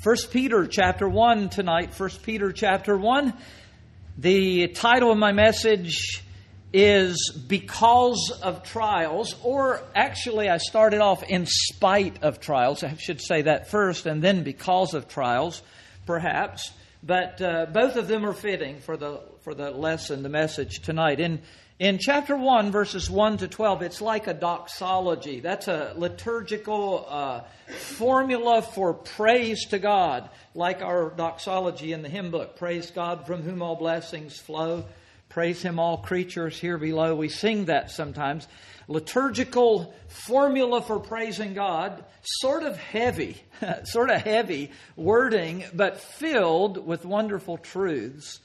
1 Peter chapter 1 tonight. 1 Peter chapter 1. The title of my message is Because of Trials, or actually I started off in spite of trials. I should say that first and then because of trials, perhaps. But both of them are fitting for the lesson, the message tonight. In chapter 1, verses 1 to 12, it's like a doxology. That's a liturgical formula for praise to God, like our doxology in the hymn book. Praise God from whom all blessings flow. Praise Him all creatures here below. We sing that sometimes. Liturgical formula for praising God, sort of heavy wording, but filled with wonderful truths.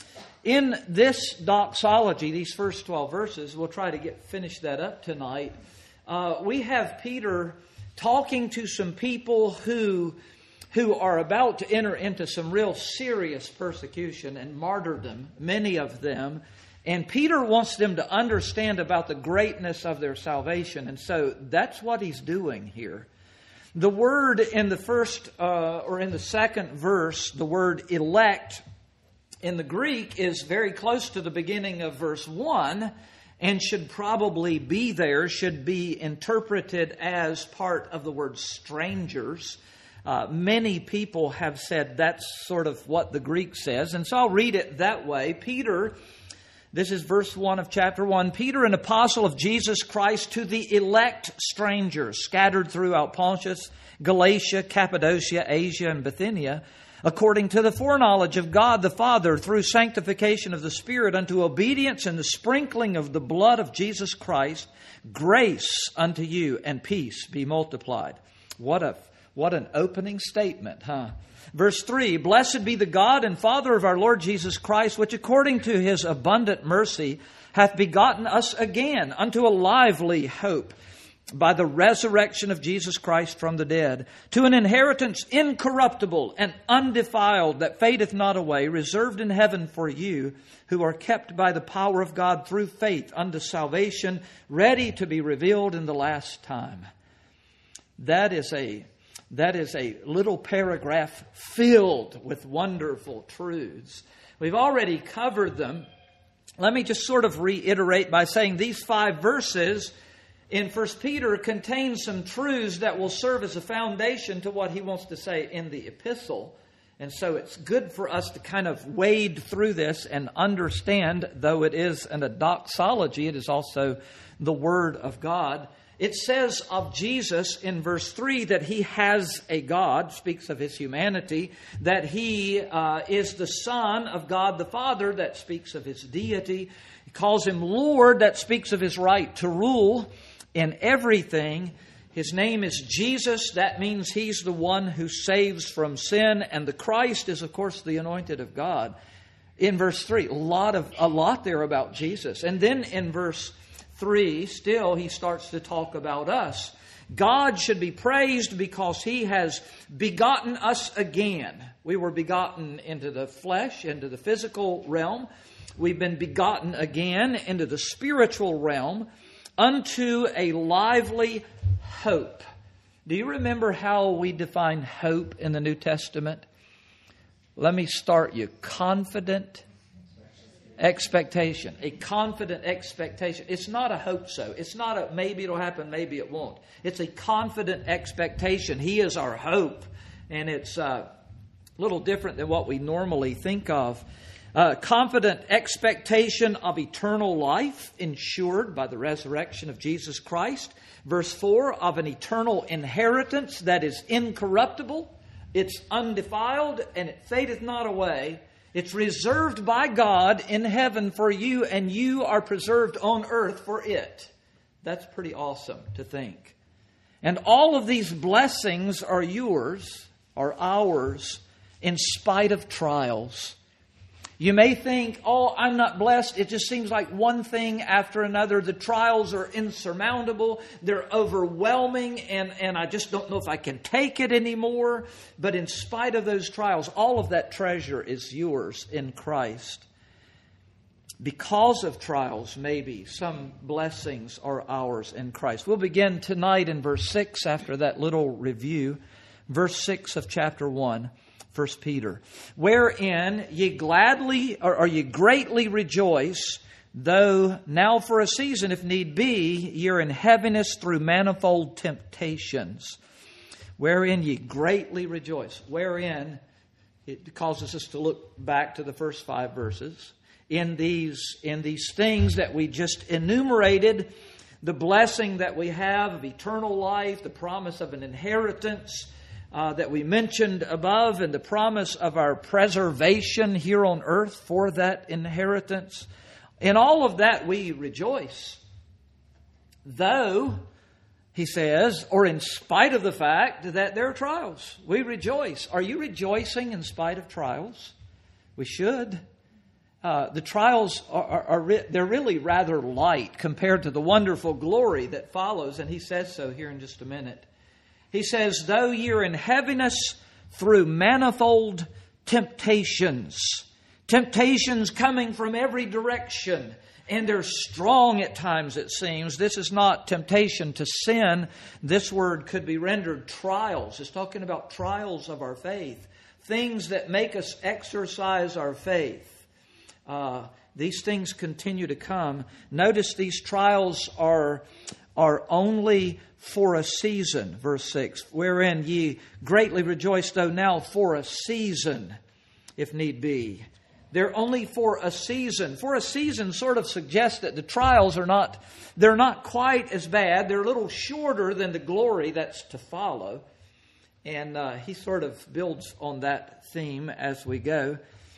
In this doxology, these first 12 verses, we'll try to finish that up tonight. We have Peter talking to some people who are about to enter into some real serious persecution and martyrdom, many of them. And Peter wants them to understand about the greatness of their salvation. And so that's what he's doing here. The word in the first or in the second verse, the word elect, in the Greek is very close to the beginning of verse 1 and should probably be there, should be interpreted as part of the word strangers. Many people have said that's sort of what the Greek says, and so I'll read it that way. Peter, this is verse 1 of chapter 1. Peter, an apostle of Jesus Christ, to the elect strangers scattered throughout Pontus, Galatia, Cappadocia, Asia, and Bithynia, according to the foreknowledge of God the Father, through sanctification of the Spirit, unto obedience and the sprinkling of the blood of Jesus Christ, grace unto you and peace be multiplied. What an opening statement, huh? Verse 3, Blessed be the God and Father of our Lord Jesus Christ, which according to His abundant mercy hath begotten us again unto a lively hope, by the resurrection of Jesus Christ from the dead, to an inheritance incorruptible and undefiled, that fadeth not away, reserved in heaven for you, who are kept by the power of God through faith unto salvation, ready to be revealed in the last time. That is a little paragraph filled with wonderful truths. We've already covered them. Let me just sort of reiterate by saying these 5 verses in 1 Peter contain some truths that will serve as a foundation to what he wants to say in the epistle. And so it's good for us to kind of wade through this and understand, though it is a doxology, it is also the Word of God. It says of Jesus in verse 3 that He has a God, speaks of His humanity, that He is the Son of God the Father, that speaks of His deity. He calls Him Lord, that speaks of His right to rule in everything. His name is Jesus. That means He's the one who saves from sin. And the Christ is, of course, the anointed of God. In verse 3, a lot there about Jesus. And then in verse 3, still, he starts to talk about us. God should be praised because He has begotten us again. We were begotten into the flesh, into the physical realm. We've been begotten again into the spiritual realm, unto a lively hope. Do you remember how we define hope in the New Testament? Let me start you. Confident expectation. A confident expectation. It's not a hope so. It's not a maybe it'll happen, maybe it won't. It's a confident expectation. He is our hope. And it's a little different than what we normally think of. Confident expectation of eternal life ensured by the resurrection of Jesus Christ. Verse 4, of an eternal inheritance that is incorruptible. It's undefiled and it fadeth not away. It's reserved by God in heaven for you, and you are preserved on earth for it. That's pretty awesome to think. And all of these blessings are yours, are ours, in spite of trials. You may think, oh, I'm not blessed. It just seems like one thing after another. The trials are insurmountable. They're overwhelming, and I just don't know if I can take it anymore. But in spite of those trials, all of that treasure is yours in Christ. Because of trials, maybe, some blessings are ours in Christ. We'll begin tonight in verse 6 after that little review. verse 6 of chapter 1, 1 Peter. Wherein ye gladly, or ye greatly rejoice, though now for a season, if need be, ye are in heaviness through manifold temptations. Wherein ye greatly rejoice. Wherein, it causes us to look back to the first 5 verses. In these things that we just enumerated, the blessing that we have of eternal life, the promise of an inheritance that we mentioned above, and the promise of our preservation here on earth for that inheritance. In all of that we rejoice. Though, he says, or in spite of the fact that there are trials, we rejoice. Are you rejoicing in spite of trials? We should. The trials they're really rather light compared to the wonderful glory that follows, and he says so here in just a minute. He says, though you're in heaviness through manifold temptations. Temptations coming from every direction. And they're strong at times, it seems. This is not temptation to sin. This word could be rendered trials. It's talking about trials of our faith. Things that make us exercise our faith. These things continue to come. Notice these trials are only for a season, verse 6. Wherein ye greatly rejoice, though now for a season, if need be. They're only for a season. For a season sort of suggests that the trials they're not quite as bad. They're a little shorter than the glory that's to follow. And he sort of builds on that theme as we go.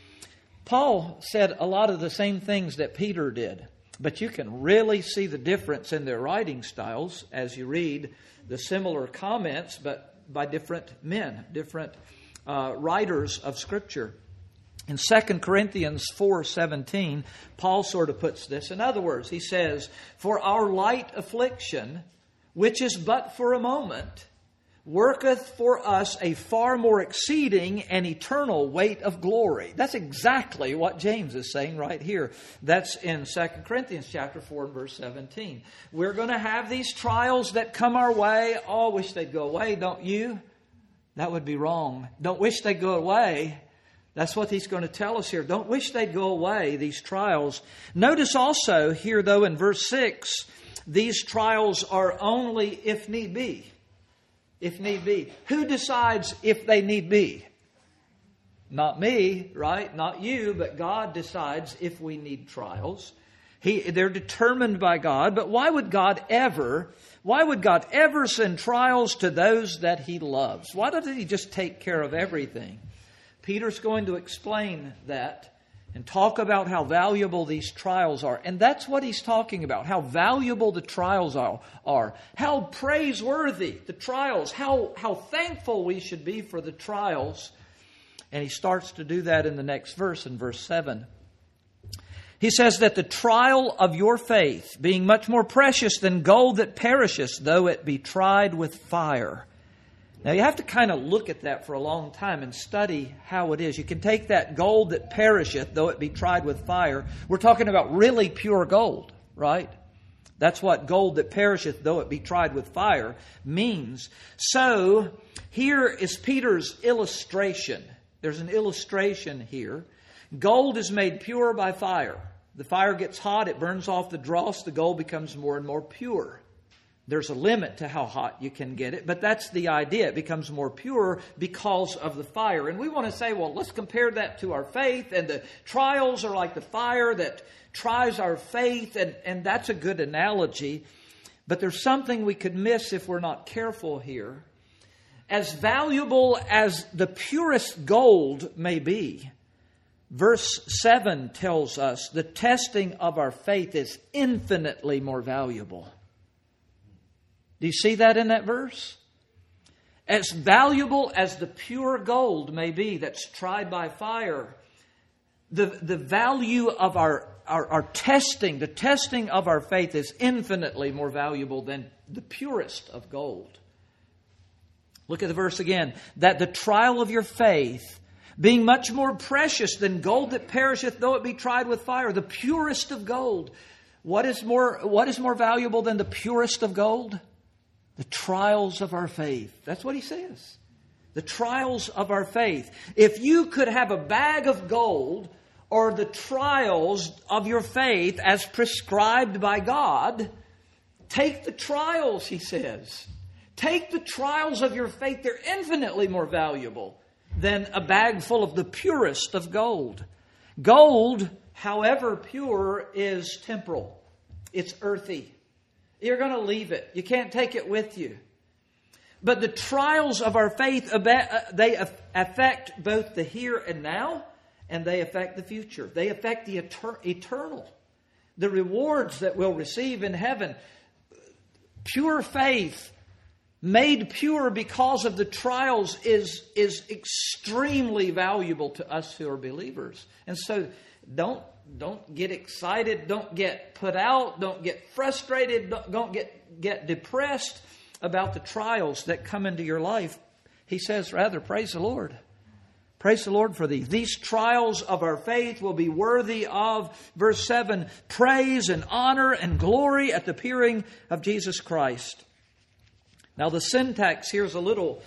Paul said a lot of the same things that Peter did. But you can really see the difference in their writing styles as you read the similar comments, but by different men, different writers of Scripture. In 2 Corinthians 4:17, Paul sort of puts this. In other words, he says, for our light affliction, which is but for a moment, worketh for us a far more exceeding and eternal weight of glory. That's exactly what James is saying right here. That's in 2 Corinthians chapter 4 and verse 17. We're going to have these trials that come our way. Oh, I wish they'd go away, don't you? That would be wrong. Don't wish they'd go away. That's what he's going to tell us here. Don't wish they'd go away, these trials. Notice also here, though, in verse 6, these trials are only if need be. If need be. Who decides if they need be? Not me, right? Not you, but God decides if we need trials. They're determined by God, but why would God ever send trials to those that He loves? Why doesn't He just take care of everything? Peter's going to explain that and talk about how valuable these trials are. And that's what he's talking about, how valuable the trials are. How praiseworthy the trials, how thankful we should be for the trials. And he starts to do that in the next verse, in verse 7. He says that the trial of your faith, being much more precious than gold that perisheth, though it be tried with fire. Now, you have to kind of look at that for a long time and study how it is. You can take that gold that perisheth, though it be tried with fire. We're talking about really pure gold, right? That's what gold that perisheth, though it be tried with fire, means. So, here is Peter's illustration. There's an illustration here. Gold is made pure by fire. The fire gets hot, it burns off the dross, the gold becomes more and more pure. There's a limit to how hot you can get it, but that's the idea. It becomes more pure because of the fire. And we want to say, well, let's compare that to our faith, and the trials are like the fire that tries our faith, and that's a good analogy. But there's something we could miss if we're not careful here. As valuable as the purest gold may be, verse 7 tells us the testing of our faith is infinitely more valuable. Do you see that in that verse? As valuable as the pure gold may be that's tried by fire, the value of our testing, the testing of our faith is infinitely more valuable than the purest of gold. Look at the verse again. That the trial of your faith, being much more precious than gold that perisheth, though it be tried with fire, the purest of gold. What is more valuable than the purest of gold? The trials of our faith. That's what he says. The trials of our faith. If you could have a bag of gold, or the trials of your faith as prescribed by God, take the trials, he says. Take the trials of your faith. They're infinitely more valuable than a bag full of the purest of gold. Gold, however pure, is temporal. It's earthy. You're going to leave it. You can't take it with you. But the trials of our faith, they affect both the here and now, and they affect the future. They affect the eternal. The rewards that we'll receive in heaven. Pure faith, made pure because of the trials, is extremely valuable to us who are believers. And so don't get excited. Don't get put out. Don't get frustrated. Don't get depressed about the trials that come into your life. He says, rather, praise the Lord. Praise the Lord for these. These trials of our faith will be worthy of, verse 7, praise and honor and glory at the appearing of Jesus Christ. Now the syntax here is a little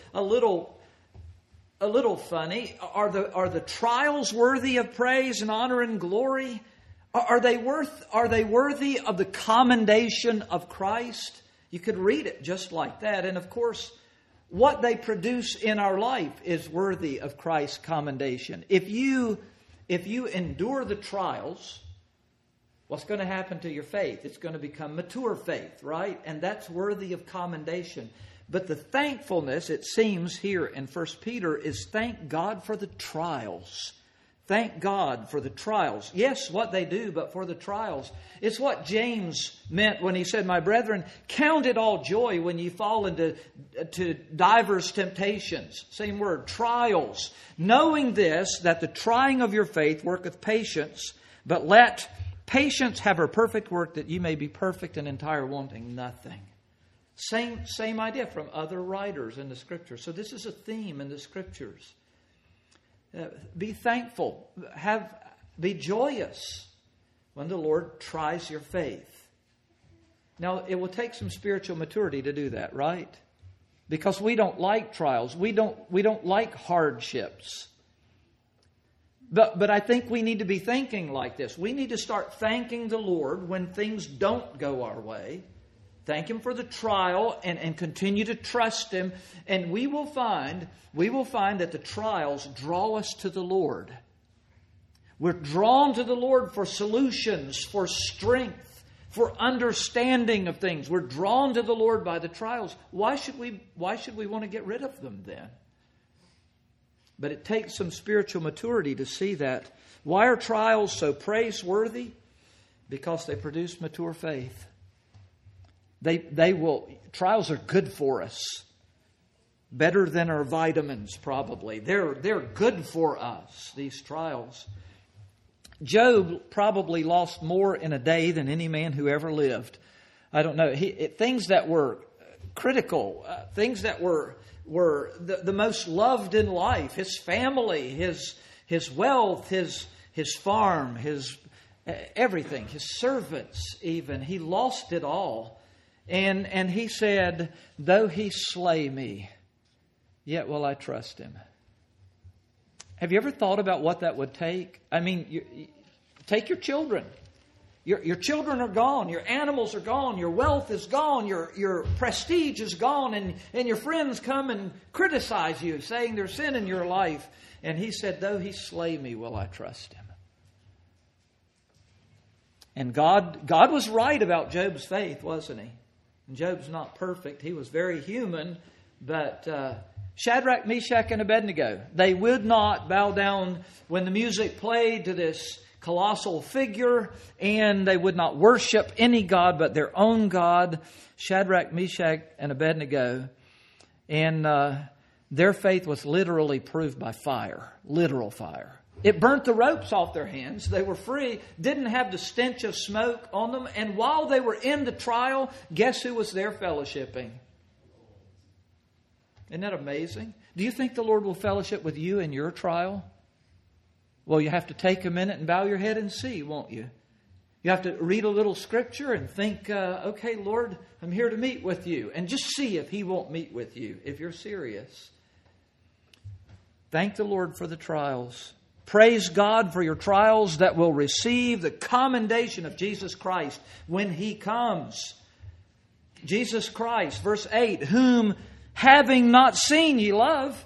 funny. Are the trials worthy of praise and honor and glory? Are they worthy of the commendation of Christ? You could read it just like that. And of course, what they produce in our life is worthy of Christ's commendation. If you endure the trials, what's going to happen to your faith? It's going to become mature faith, right? And that's worthy of commendation. But the thankfulness, it seems here in 1 Peter, is thank God for the trials. Thank God for the trials. Yes, what they do, but for the trials. It's what James meant when he said, my brethren, count it all joy when you fall into divers temptations. Same word, trials. Knowing this, that the trying of your faith worketh patience, but let patience have her perfect work, that you may be perfect and entire, wanting nothing. Same idea from other writers in the Scriptures. So this is a theme in the Scriptures. Be thankful. Be joyous when the Lord tries your faith. Now, it will take some spiritual maturity to do that, right? Because we don't like trials. We don't like hardships. But I think we need to be thinking like this. We need to start thanking the Lord when things don't go our way. Thank Him for the trial and continue to trust Him. And we will find that the trials draw us to the Lord. We're drawn to the Lord for solutions, for strength, for understanding of things. We're drawn to the Lord by the trials. Why should we want to get rid of them then? But it takes some spiritual maturity to see that. Why are trials so praiseworthy? Because they produce mature faith. Trials are good for us. Better than our vitamins, probably. They're good for us, these trials. Job probably lost more in a day than any man who ever lived. I don't know. Things that were critical, things that were the most loved in life, his family, his wealth, his farm, his everything, his servants even. He lost it all. And he said, though he slay me, yet will I trust him. Have you ever thought about what that would take? I mean, take your children. Your children are gone. Your animals are gone. Your wealth is gone. Your prestige is gone. And your friends come and criticize you, saying there's sin in your life. And he said, though he slay me, will I trust him. And God was right about Job's faith, wasn't he? And Job's not perfect. He was very human. But Shadrach, Meshach, and Abednego, they would not bow down when the music played to this colossal figure, and they would not worship any god but their own God. Shadrach, Meshach, and Abednego. And their faith was literally proved by fire. Literal fire. It burnt the ropes off their hands. They were free, didn't have the stench of smoke on them. And while they were in the trial, guess who was there fellowshipping? Isn't that amazing? Do you think the Lord will fellowship with you in your trial? Well, you have to take a minute and bow your head and see, won't you? You have to read a little scripture and think, okay, Lord, I'm here to meet with you. And just see if He won't meet with you, if you're serious. Thank the Lord for the trials. Praise God for your trials that will receive the commendation of Jesus Christ when He comes. Jesus Christ, verse 8, whom having not seen ye love.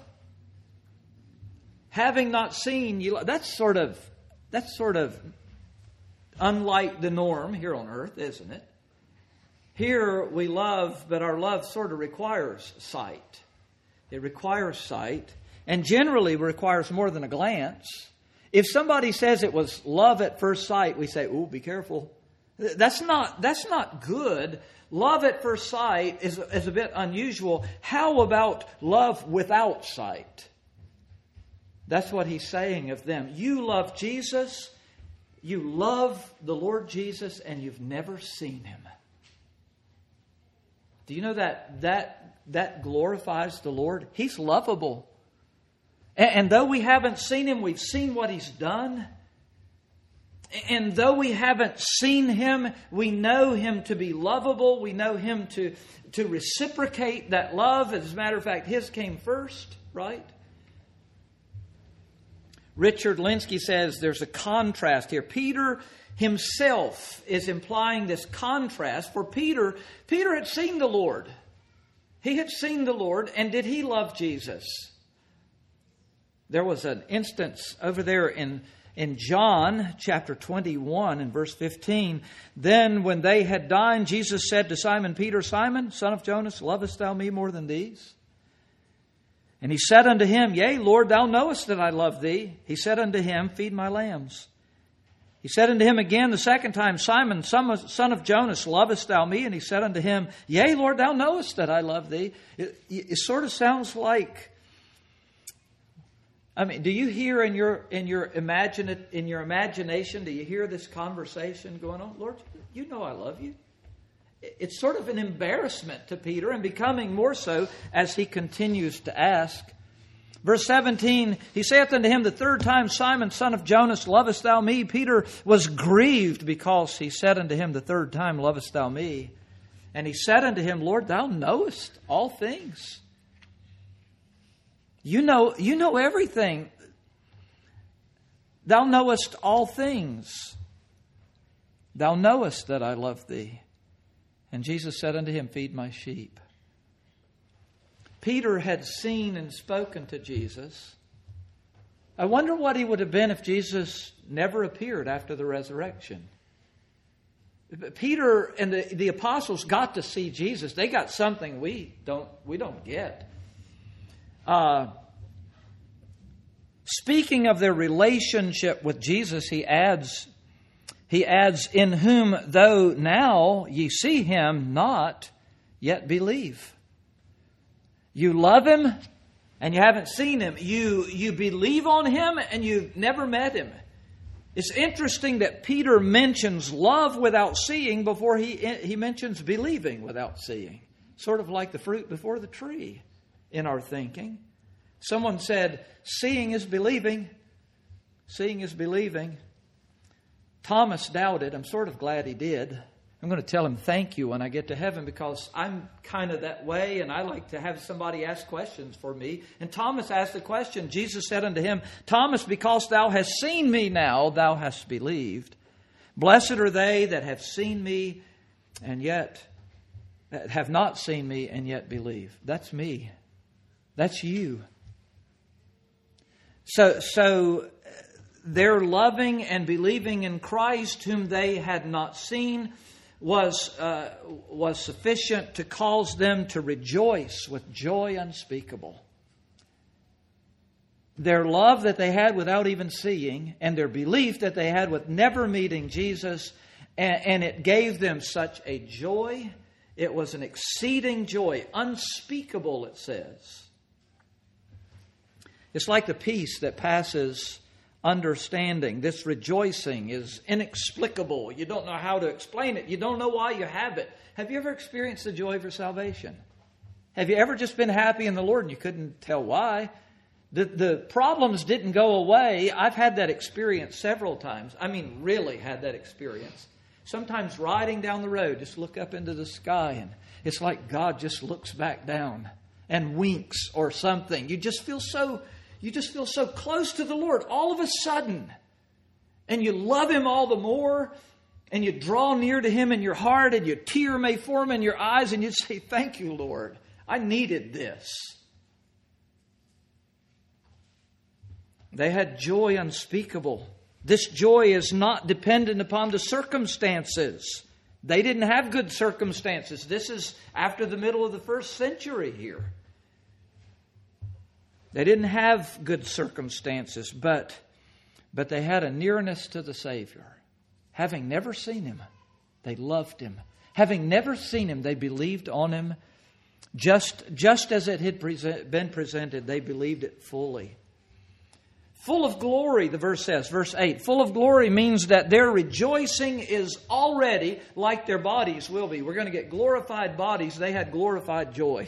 Having not seen ye love. That's sort of unlike the norm here on earth, isn't it? Here we love, but our love sort of requires sight. It requires sight, and generally requires more than a glance. If somebody says it was love at first sight, we say, "Ooh, be careful." That's not good. Love at first sight is a bit unusual. How about love without sight? That's what he's saying of them. You love Jesus, you love the Lord Jesus, and you've never seen Him. Do you know that glorifies the Lord? He's lovable. And though we haven't seen Him, we've seen what He's done. And though we haven't seen Him, we know Him to be lovable. We know Him to reciprocate that love. As a matter of fact, His came first, right? Richard Linsky says there's a contrast here. Peter himself is implying this contrast. For Peter had seen the Lord. He had seen the Lord, and did he love Jesus? There was an instance over there in John chapter 21 and verse 15. Then when they had dined, Jesus said to Simon Peter, Simon, son of Jonas, lovest thou me more than these? And he said unto him, Yea, Lord, thou knowest that I love thee. He said unto him, Feed my lambs. He said unto him again the second time, Simon, son of Jonas, lovest thou me? And he said unto him, Yea, Lord, thou knowest that I love thee. It sort of sounds like, do you hear in your imagination, do you hear this conversation going on? Lord, you know I love you. It's sort of an embarrassment to Peter, and becoming more so as he continues to ask. Verse 17, he saith unto him the third time, Simon, son of Jonas, lovest thou me? Peter was grieved because he said unto him the third time, lovest thou me? And he said unto him, Lord, thou knowest all things. You know everything. Thou knowest all things. Thou knowest that I love thee. And Jesus said unto him, Feed my sheep. Peter had seen and spoken to Jesus. I wonder what he would have been if Jesus never appeared after the resurrection. Peter and the apostles got to see Jesus. They got something we don't get. Speaking of their relationship with Jesus, he adds, in whom though now ye see Him not, yet believe. You love Him and you haven't seen Him. You believe on Him and you've never met Him. It's interesting that Peter mentions love without seeing before he mentions believing without seeing. Sort of like the fruit before the tree in our thinking. Someone said, seeing is believing. Seeing is believing. Thomas doubted. I'm sort of glad he did. I'm going to tell him thank you when I get to heaven, because I'm kind of that way and I like to have somebody ask questions for me. And Thomas asked the question. Jesus said unto him, Thomas, because thou hast seen me now, thou hast believed. Blessed are they that have seen me and yet have not seen me and yet believe. That's me. That's you. So their loving and believing in Christ, whom they had not seen, was sufficient to cause them to rejoice with joy unspeakable. Their love that they had without even seeing, and their belief that they had with never meeting Jesus, and it gave them such a joy. It was an exceeding joy, unspeakable, it says. It's like the peace that passes understanding. This rejoicing is inexplicable. You don't know how to explain it. You don't know why you have it. Have you ever experienced the joy of your salvation? Have you ever just been happy in the Lord and you couldn't tell why? The problems didn't go away. I've had that experience several times. Really had that experience. Sometimes riding down the road, just look up into the sky and it's like God just looks back down and winks or something. You just feel so You just feel so close to the Lord all of a sudden. And you love Him all the more. And you draw near to Him in your heart. And your tear may form in your eyes. And you say, thank you, Lord. I needed this. They had joy unspeakable. This joy is not dependent upon the circumstances. They didn't have good circumstances. This is after the middle of the 1st century here. They didn't have good circumstances, but they had a nearness to the Savior. Having never seen Him, they loved Him. Having never seen Him, they believed on Him. Just as it had been presented, they believed it fully. Full of glory, the verse says, verse 8. Full of glory means that their rejoicing is already like their bodies will be. We're going to get glorified bodies. They had glorified joy.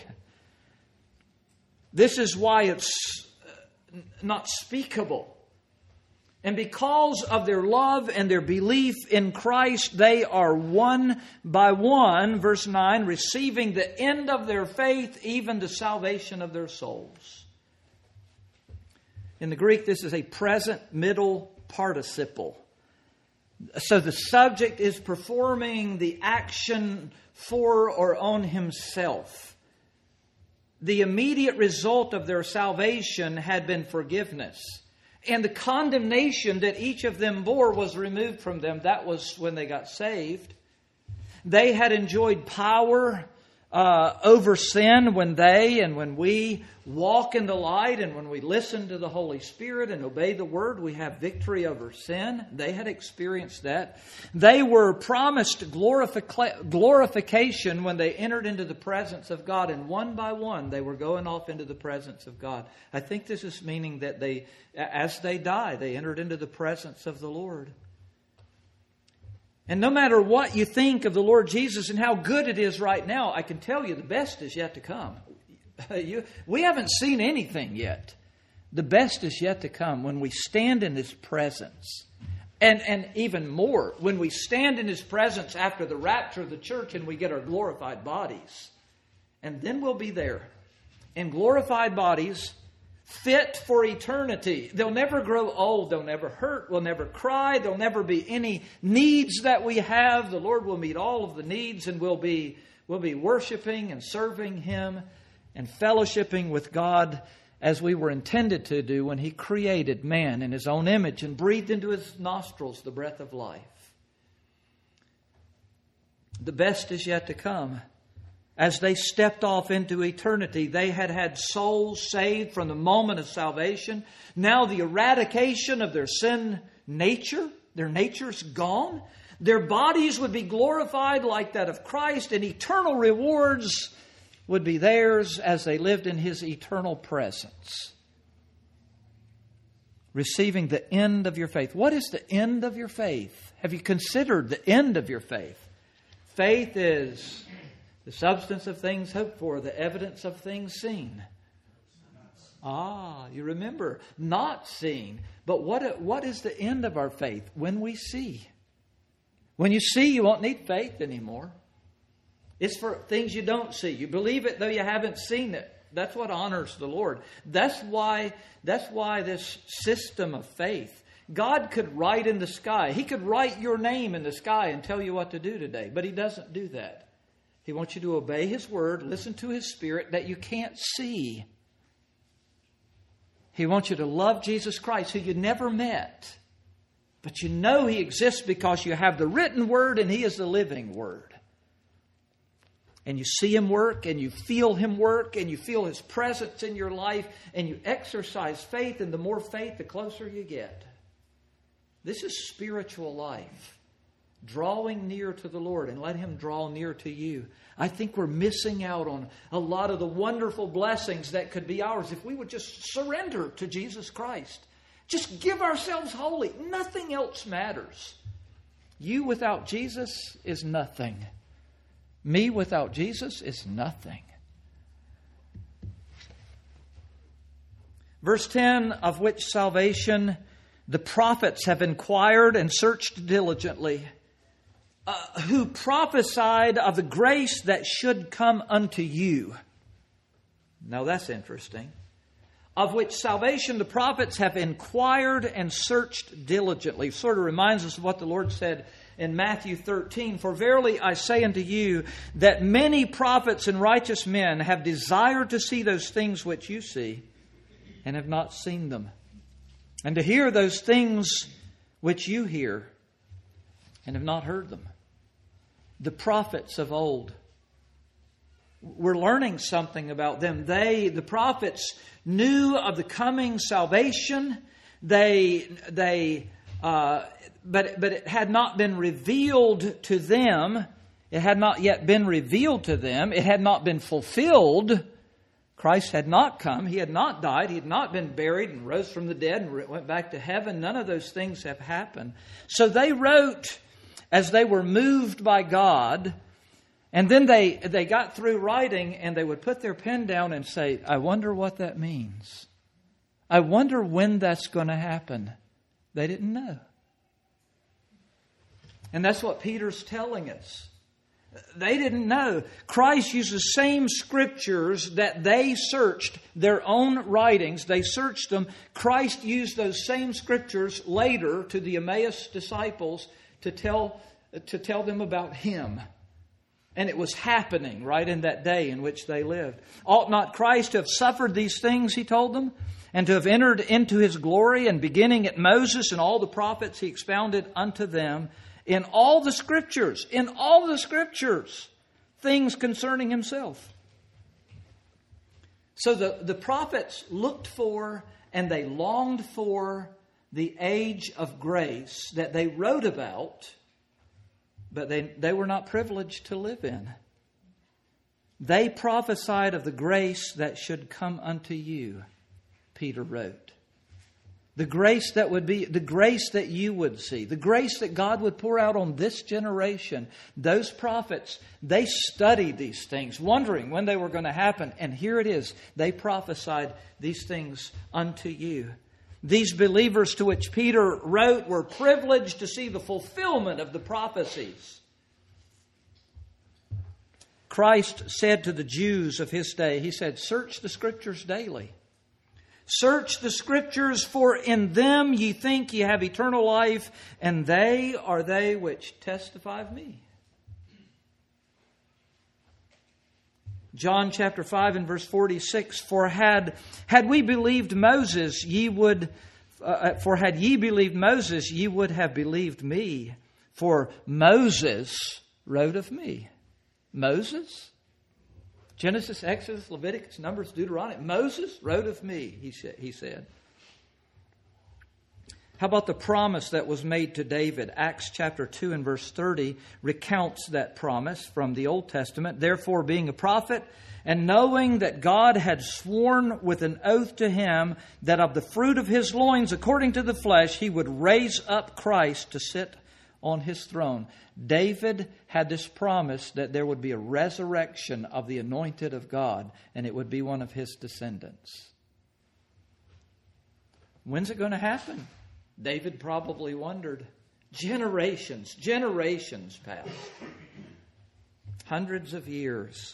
This is why it's not speakable. And because of their love and their belief in Christ, they are one by one, verse 9, receiving the end of their faith, even the salvation of their souls. In the Greek, this is a present middle participle. So the subject is performing the action for or on himself. The immediate result of their salvation had been forgiveness. And the condemnation that each of them bore was removed from them. That was when they got saved. They had enjoyed power over sin when we walk in the light and when we listen to the Holy Spirit and obey the Word, we have victory over sin. They had experienced that. They were promised glorification when they entered into the presence of God, and one by one they were going off into the presence of God. I think this is meaning that as they die, they entered into the presence of the Lord. And no matter what you think of the Lord Jesus and how good it is right now, I can tell you the best is yet to come. We haven't seen anything yet. The best is yet to come when we stand in His presence. And even more, when we stand in His presence after the rapture of the church and we get our glorified bodies. And then we'll be there in glorified bodies, fit for eternity. They'll never grow old. They'll never hurt. We'll never cry. There'll never be any needs that we have. The Lord will meet all of the needs, and we'll be worshiping and serving Him and fellowshipping with God as we were intended to do when He created man in His own image and breathed into his nostrils the breath of life. The best is yet to come. As they stepped off into eternity, they had souls saved from the moment of salvation. Now the eradication of their sin nature, their nature's gone. Their bodies would be glorified like that of Christ, and eternal rewards would be theirs as they lived in His eternal presence. Receiving the end of your faith. What is the end of your faith? Have you considered the end of your faith? Faith is the substance of things hoped for, the evidence of things seen. You remember, not seeing. But what is the end of our faith? When we see. When you see, you won't need faith anymore. It's for things you don't see. You believe it though you haven't seen it. That's what honors the Lord. That's why this system of faith. God could write in the sky. He could write your name in the sky and tell you what to do today. But He doesn't do that. He wants you to obey His Word, listen to His Spirit that you can't see. He wants you to love Jesus Christ, who you never met. But you know He exists because you have the written Word and He is the living Word. And you see Him work and you feel Him work and you feel His presence in your life and you exercise faith, and the more faith, the closer you get. This is spiritual life. Drawing near to the Lord, and let Him draw near to you. I think we're missing out on a lot of the wonderful blessings that could be ours if we would just surrender to Jesus Christ. Just give ourselves wholly. Nothing else matters. You without Jesus is nothing. Me without Jesus is nothing. Verse 10, of which salvation the prophets have inquired and searched diligently, who prophesied of the grace that should come unto you. Now that's interesting. of which salvation the prophets have inquired and searched diligently. Sort of reminds us of what the Lord said in Matthew 13. For verily I say unto you that many prophets and righteous men have desired to see those things which you see, and have not seen them, and to hear those things which you hear, and have not heard them. The prophets of old. We're learning something about them. The prophets knew of the coming salvation. But it had not been revealed to them. It had not yet been revealed to them. It had not been fulfilled. Christ had not come. He had not died. He had not been buried and rose from the dead and went back to heaven. None of those things have happened. So they wrote as they were moved by God. And then they got through writing and they would put their pen down and say, I wonder what that means. I wonder when that's going to happen. They didn't know. And that's what Peter's telling us. They didn't know. Christ used the same scriptures that they searched, their own writings. They searched them. Christ used those same scriptures later to the Emmaus disciples to tell them about Him. And it was happening right in that day in which they lived. Ought not Christ to have suffered these things, He told them, and to have entered into His glory? And beginning at Moses and all the prophets, He expounded unto them in all the Scriptures, things concerning Himself. So the prophets looked for and they longed for the age of grace that they wrote about, but they were not privileged to live in. They prophesied of the grace that should come unto you, Peter wrote. The grace that would be, the grace that you would see, the grace that God would pour out on this generation. Those prophets, they studied these things, wondering when they were going to happen. And here it is. They prophesied these things unto you. These believers to which Peter wrote were privileged to see the fulfillment of the prophecies. Christ said to the Jews of His day, He said, search the Scriptures daily. Search the Scriptures, for in them ye think ye have eternal life, and they are they which testify of me. John chapter 5 and verse 46, For had ye believed Moses, ye would have believed me, for Moses wrote of me. Moses? Genesis, Exodus, Leviticus, Numbers, Deuteronomy. Moses wrote of me, he said. How about the promise that was made to David? Acts chapter 2 and verse 30 recounts that promise from the Old Testament. Therefore, being a prophet, and knowing that God had sworn with an oath to him that of the fruit of his loins, according to the flesh, he would raise up Christ to sit on his throne. David had this promise that there would be a resurrection of the anointed of God, and it would be one of his descendants. When's it going to happen? David probably wondered. Generations passed. Hundreds of years.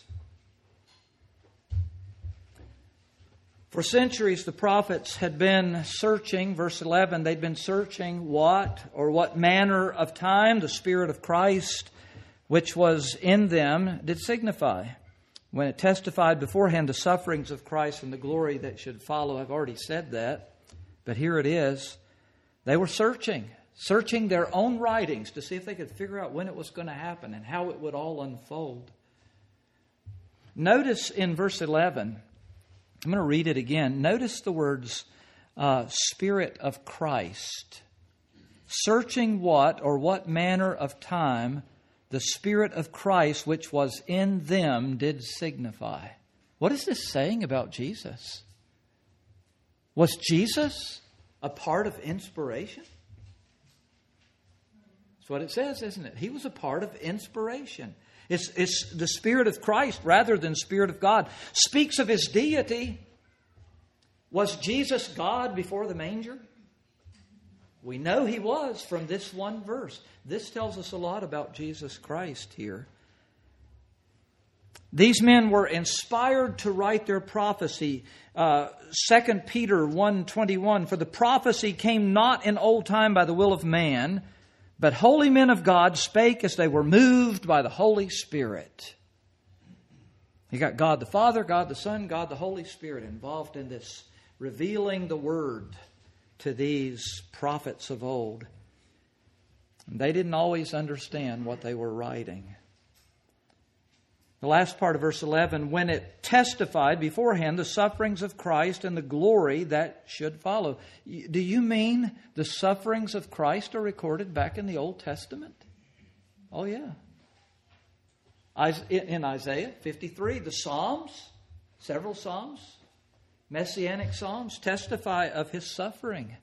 For centuries, the prophets had been searching, verse 11, they'd been searching what manner of time the Spirit of Christ, which was in them, did signify. When it testified beforehand the sufferings of Christ and the glory that should follow. I've already said that, but here it is. They were searching their own writings to see if they could figure out when it was going to happen and how it would all unfold. Notice in verse 11, I'm going to read it again. Notice the words, Spirit of Christ. Searching what manner of time the Spirit of Christ which was in them did signify. What is this saying about Jesus? Was Jesus a part of inspiration? That's what it says, isn't it? He was a part of inspiration. It's the Spirit of Christ rather than Spirit of God. Speaks of His deity. Was Jesus God before the manger? We know He was from this one verse. This tells us a lot about Jesus Christ here. These men were inspired to write their prophecy. 2 Peter 1:21, for the prophecy came not in old time by the will of man, but holy men of God spake as they were moved by the Holy Spirit. You got God the Father, God the Son, God the Holy Spirit involved in this, revealing the Word to these prophets of old. And they didn't always understand what they were writing. The last part of verse 11, when it testified beforehand the sufferings of Christ and the glory that should follow. Do you mean the sufferings of Christ are recorded back in the Old Testament? Oh, yeah. In Isaiah 53, the Psalms, several Psalms, Messianic Psalms testify of His suffering.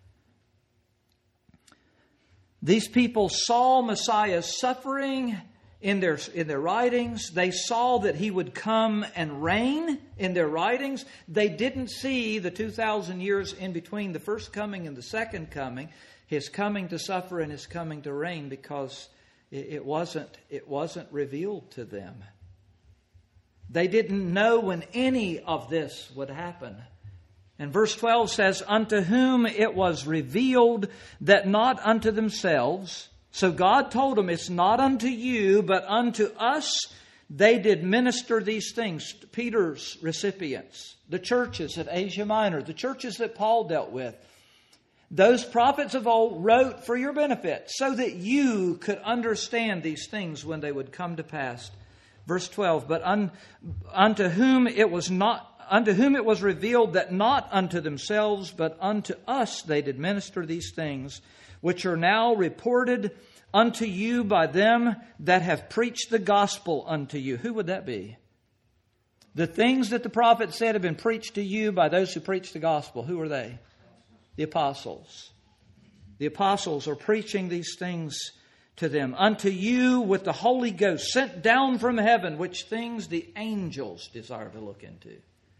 These people saw Messiah's suffering in their writings. They saw that He would come and reign in their writings. They didn't see the 2,000 years in between the first coming and the second coming, His coming to suffer and His coming to reign, because it wasn't revealed to them. They didn't know when any of this would happen. And verse 12 says, unto whom it was revealed that not unto themselves. So God told them, it's not unto you, but unto us they did minister these things. Peter's recipients, the churches at Asia Minor, the churches that Paul dealt with. Those prophets of old wrote for your benefit, so that you could understand these things when they would come to pass. Verse 12, but unto whom it was revealed that not unto themselves, but unto us they did minister these things, which are now reported unto you by them that have preached the gospel unto you. Who would that be? The things that the prophet said have been preached to you by those who preach the gospel. Who are they? The apostles. The apostles are preaching these things to them. Unto you with the Holy Ghost sent down from heaven, which things the angels desire to look into.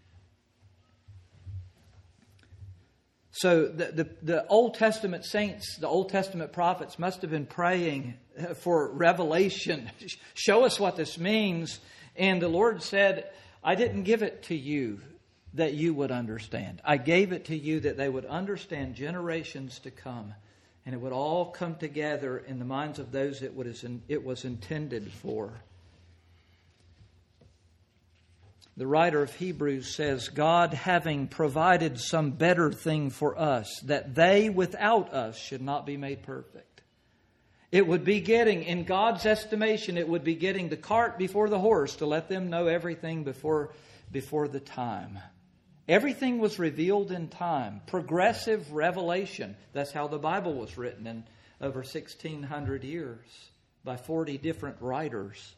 So the Old Testament saints, the Old Testament prophets must have been praying for revelation. Show us what this means. And the Lord said, I didn't give it to you that you would understand. I gave it to you that they would understand generations to come. And it would all come together in the minds of those it was intended for. The writer of Hebrews says, God having provided some better thing for us, that they without us should not be made perfect. It would be getting, in God's estimation, it would be getting the cart before the horse to let them know everything before the time. Everything was revealed in time. Progressive revelation. That's how the Bible was written in over 1,600 years by 40 different writers.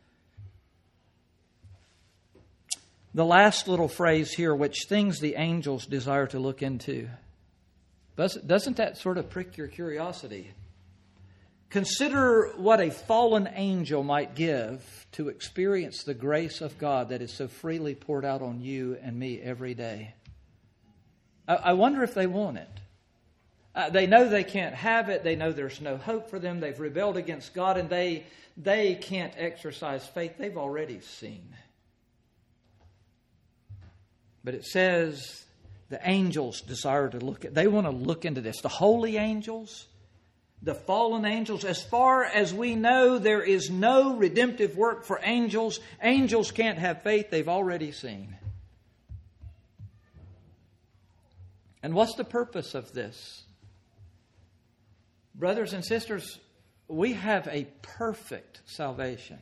The last little phrase here, which things the angels desire to look into. Doesn't that sort of prick your curiosity? Consider what a fallen angel might give to experience the grace of God that is so freely poured out on you and me every day. I wonder if they want it. They know they can't have it. They know there's no hope for them. They've rebelled against God, and they can't exercise faith. They've already seen. But it says the angels desire to look at. They want to look into this. The holy angels, the fallen angels. As far as we know, there is no redemptive work for angels. Angels can't have faith. They've already seen. And what's the purpose of this? Brothers and sisters, we have a perfect salvation.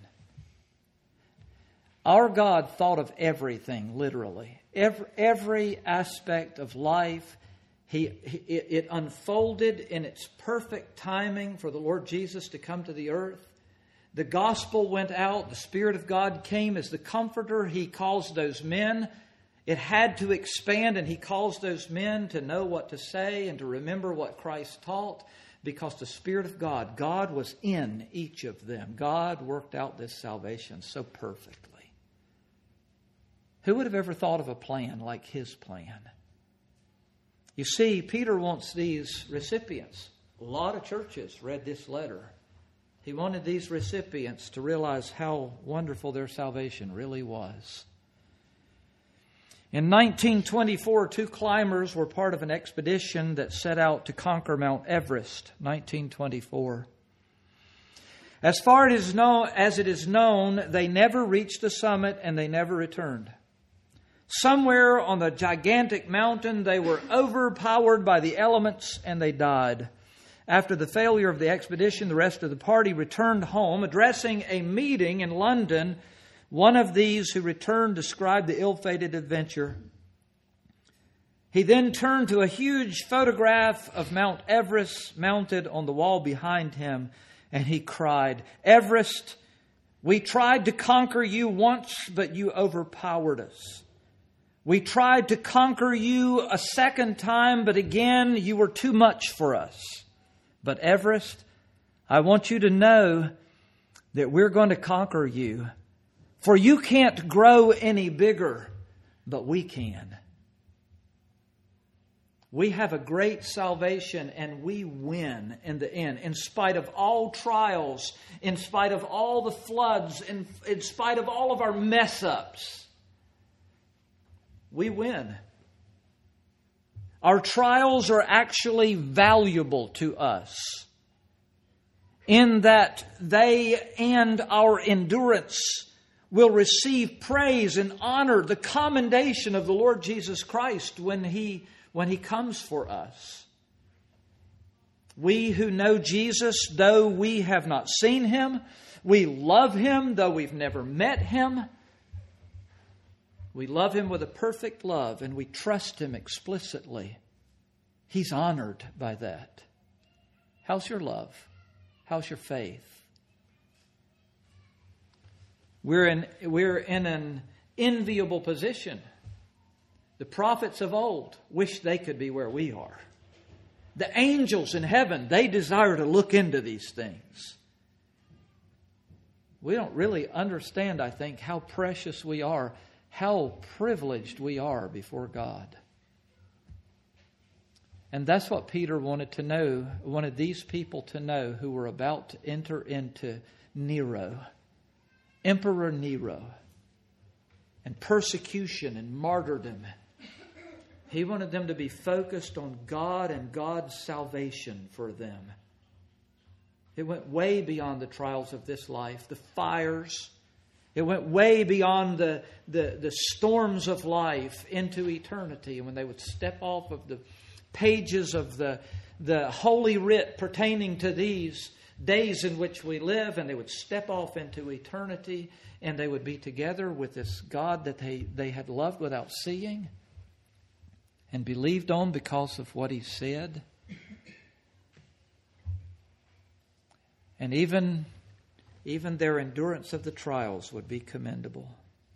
Our God thought of everything, literally. Every aspect of life. It unfolded in its perfect timing for the Lord Jesus to come to the earth. The gospel went out. The Spirit of God came as the comforter. He calls those men. It had to expand, and He calls those men to know what to say and to remember what Christ taught, because the Spirit of God was in each of them. God worked out this salvation so perfectly. Who would have ever thought of a plan like His plan? You see, Peter wants these recipients. A lot of churches read this letter. He wanted these recipients to realize how wonderful their salvation really was. In 1924, 2 climbers were part of an expedition that set out to conquer Mount Everest, 1924. As far as it is known, they never reached the summit and they never returned. Somewhere on the gigantic mountain, they were overpowered by the elements and they died. After the failure of the expedition, the rest of the party returned home. Addressing a meeting in London, one of these who returned described the ill-fated adventure. He then turned to a huge photograph of Mount Everest mounted on the wall behind him, and he cried, "Everest, we tried to conquer you once, but you overpowered us. We tried to conquer you a second time, but again, you were too much for us. But Everest, I want you to know that we're going to conquer you. For you can't grow any bigger, but we can. We have a great salvation and we win in the end. In spite of all trials, in spite of all the floods, in spite of all of our mess-ups, we win. Our trials are actually valuable to us in that they and our endurance will receive praise and honor, the commendation of the Lord Jesus Christ when He comes for us. We who know Jesus, though we have not seen Him, we love Him, though we've never met Him. We love Him with a perfect love and we trust Him explicitly. He's honored by that. How's your love? How's your faith? We're in an enviable position. The prophets of old wish they could be where we are. The angels in heaven, they desire to look into these things. We don't really understand, I think, how precious we are, how privileged we are before God. And that's what Peter wanted to know, wanted these people to know who were about to enter into Nero, Emperor Nero, and persecution and martyrdom. He wanted them to be focused on God and God's salvation for them. It went way beyond the trials of this life, the fires. It went way beyond the storms of life into eternity. And when they would step off of the pages of the Holy Writ pertaining to these days in which we live, and they would step off into eternity, and they would be together with this God that they had loved without seeing and believed on because of what He said. And even their endurance of the trials would be commendable.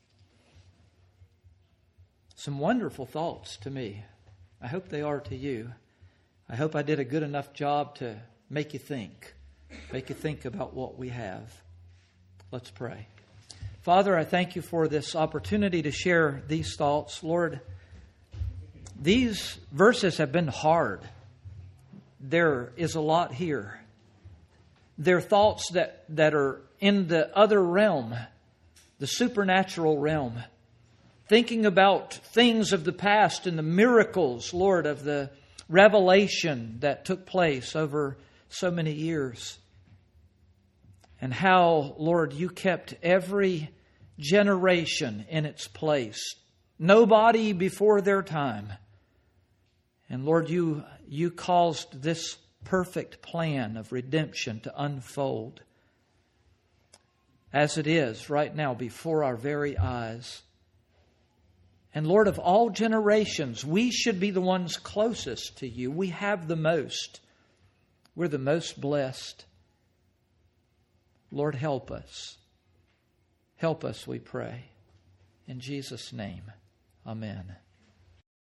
Some wonderful thoughts to me. I hope they are to you. I hope I did a good enough job to make you think about what we have. Let's pray. Father, I thank You for this opportunity to share these thoughts. Lord, these verses have been hard. There is a lot here. They're thoughts that are in the other realm, the supernatural realm. Thinking about things of the past and the miracles, Lord, of the revelation that took place over so many years. And how, Lord, You kept every generation in its place. Nobody before their time. And Lord, You caused this perfect plan of redemption to unfold as it is right now before our very eyes. And Lord, of all generations, we should be the ones closest to You. We have the most. We're the most blessed. Lord, help us. Help us, we pray. In Jesus' name, amen.